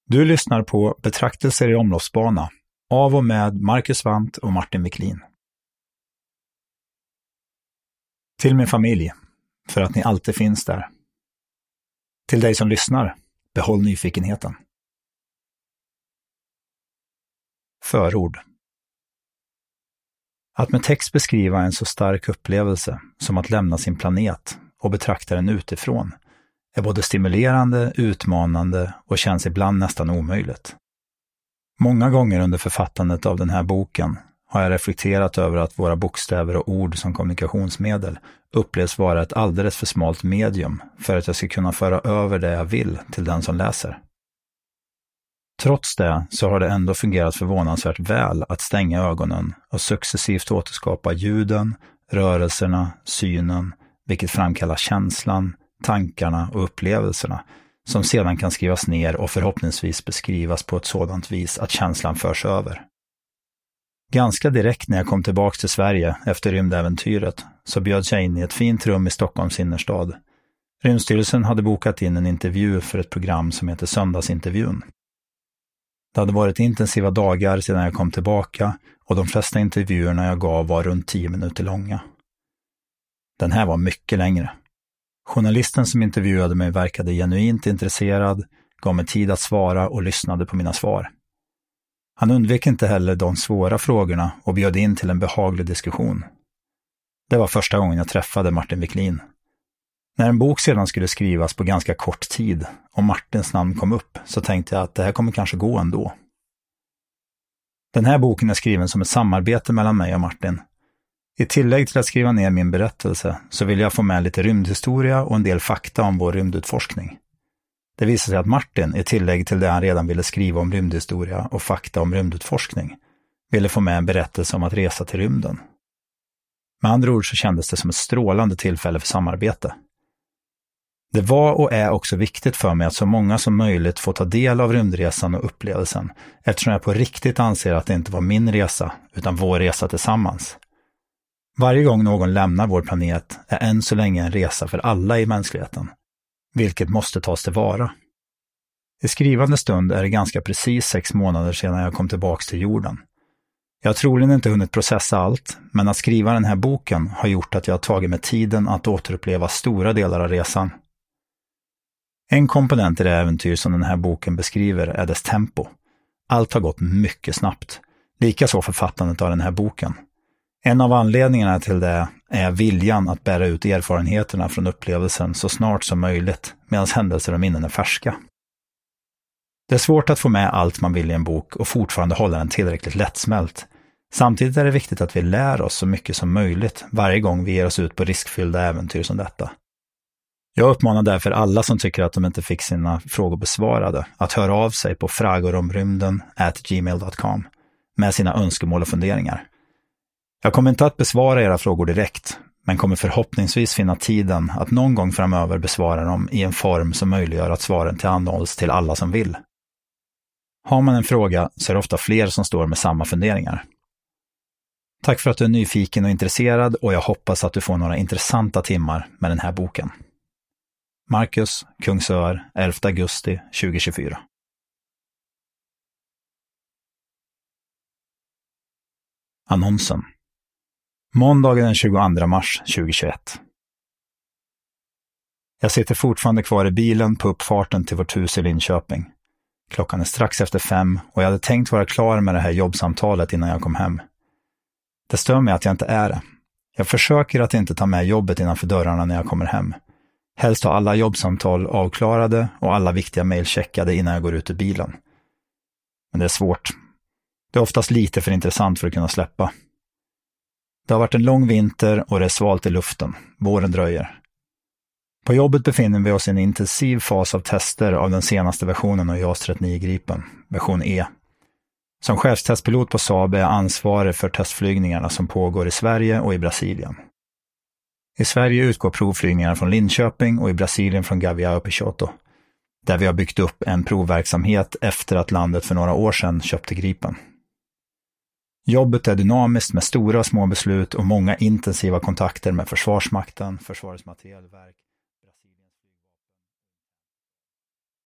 Du lyssnar på Betraktelser i omloppsbana av och med Marcus Wandt och Martin Wiklin. Till min familj, för att ni alltid finns där. Till dig som lyssnar, behåll nyfikenheten. Förord. Att med text beskriva en så stark upplevelse som att lämna sin planet och betrakta den utifrån är både stimulerande, utmanande och känns ibland nästan omöjligt. Många gånger under författandet av den här boken har jag reflekterat över att våra bokstäver och ord som kommunikationsmedel upplevs vara ett alldeles för smalt medium för att jag ska kunna föra över det jag vill till den som läser. Trots det så har det ändå fungerat förvånansvärt väl att stänga ögonen och successivt återskapa ljuden, rörelserna, synen, vilket framkallar känslan, tankarna och upplevelserna som sedan kan skrivas ner och förhoppningsvis beskrivas på ett sådant vis att känslan förs över. Ganska direkt när jag kom tillbaka till Sverige efter rymdäventyret så bjöds jag in i ett fint rum i Stockholms innerstad. Rymdstyrelsen hade bokat in en intervju för ett program som heter Söndagsintervjun. Det hade varit intensiva dagar sedan jag kom tillbaka och de flesta intervjuerna jag gav var runt 10 minuter långa. Den här var mycket längre. Journalisten som intervjuade mig verkade genuint intresserad, gav mig tid att svara och lyssnade på mina svar. Han undvek inte heller de svåra frågorna och bjöd in till en behaglig diskussion. Det var första gången jag träffade Martin Wiklin. När en bok sedan skulle skrivas på ganska kort tid och Martins namn kom upp så tänkte jag att det här kommer kanske gå ändå. Den här boken är skriven som ett samarbete mellan mig och Martin. I tillägg till att skriva ner min berättelse så vill jag få med lite rymdhistoria och en del fakta om vår rymdutforskning. Det visar sig att Martin, i tillägg till det han redan ville skriva om rymdhistoria och fakta om rymdutforskning, ville få med en berättelse om att resa till rymden. Med andra ord så kändes det som ett strålande tillfälle för samarbete. Det var och är också viktigt för mig att så många som möjligt får ta del av rymdresan och upplevelsen, eftersom jag på riktigt anser att det inte var min resa, utan vår resa tillsammans. Varje gång någon lämnar vår planet är än så länge en resa för alla i mänskligheten, vilket måste tas tillvara. I skrivande stund är det ganska precis 6 månader sedan jag kom tillbaka till jorden. Jag har troligen inte hunnit processa allt, men att skriva den här boken har gjort att jag har tagit mig tiden att återuppleva stora delar av resan. En komponent i det äventyr som den här boken beskriver är dess tempo. Allt har gått mycket snabbt, likaså författandet av den här boken. En av anledningarna till det är viljan att bära ut erfarenheterna från upplevelsen så snart som möjligt medan händelser och minnen är färska. Det är svårt att få med allt man vill i en bok och fortfarande hålla den tillräckligt lättsmält. Samtidigt är det viktigt att vi lär oss så mycket som möjligt varje gång vi ger oss ut på riskfyllda äventyr som detta. Jag uppmanar därför alla som tycker att de inte fick sina frågor besvarade att höra av sig på fragoromrymden@gmail.com med sina önskemål och funderingar. Jag kommer inte att besvara era frågor direkt, men kommer förhoppningsvis finna tiden att någon gång framöver besvara dem i en form som möjliggör att svaren tillhandahålls till alla som vill. Har man en fråga så är det ofta fler som står med samma funderingar. Tack för att du är nyfiken och intresserad och jag hoppas att du får några intressanta timmar med den här boken. Marcus, Kungsör, 11 augusti 2024. Annonsen. Måndagen den 22 mars 2021. Jag sitter fortfarande kvar i bilen på uppfarten till vårt hus i Linköping. Klockan är strax efter 5 och jag hade tänkt vara klar med det här jobbsamtalet innan jag kom hem. Det stör mig att jag inte är det. Jag försöker att inte ta med jobbet innanför dörrarna när jag kommer hem. Helst ha alla jobbsamtal avklarade och alla viktiga mejl checkade innan jag går ut ur bilen. Men det är svårt. Det är oftast lite för intressant för att kunna släppa. Det har varit en lång vinter och det är svalt i luften. Våren dröjer. På jobbet befinner vi oss i en intensiv fas av tester av den senaste versionen av JAS 39 Gripen, version E. Som chefstestpilot på Saab är jag ansvarig för testflygningarna som pågår i Sverige och i Brasilien. I Sverige utgår provflygningar från Linköping och i Brasilien från Gavião Peixoto, där vi har byggt upp en provverksamhet efter att landet för några år sedan köpte Gripen. Jobbet är dynamiskt med stora och små beslut och många intensiva kontakter med Försvarsmakten, Försvarets materielverk,